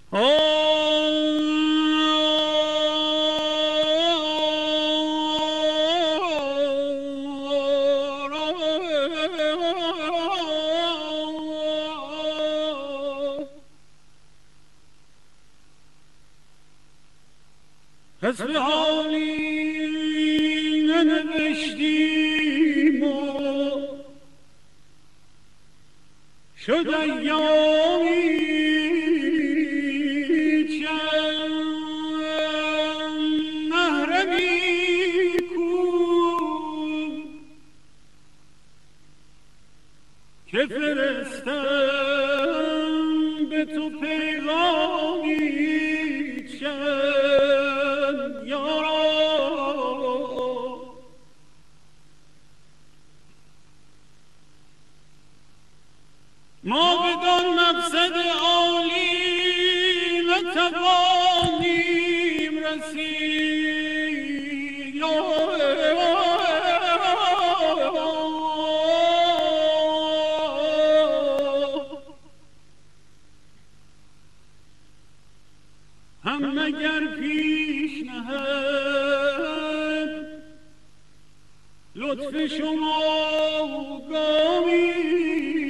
حسب حالی ننوشتیم و شد ایامی چند محرمی کو که فرستم به تو پیغامی چند یارا ما بدان مقصد عالی نتوانیم رسید هم اگر پیش نهد لطف شما گامی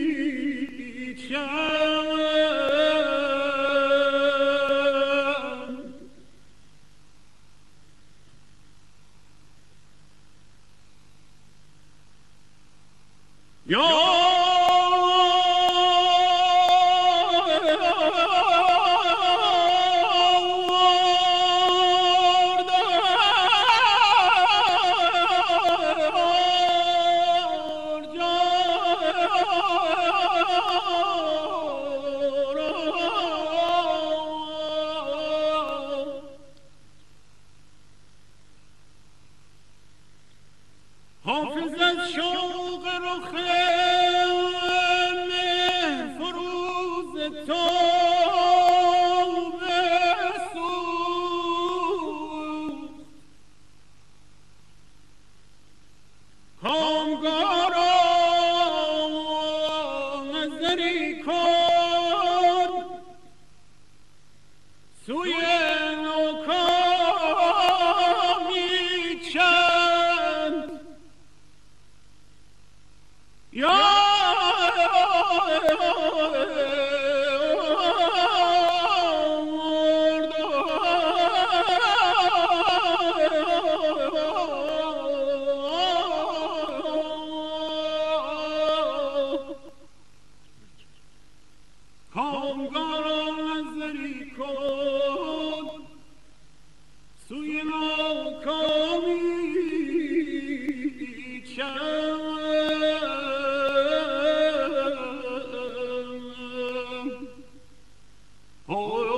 حافظ از شوق رخ مه فروز تو بسوخت کامگارا نظری کن سوی ناکامی چند یا کامگاران نظری کن سوی ناکامی چند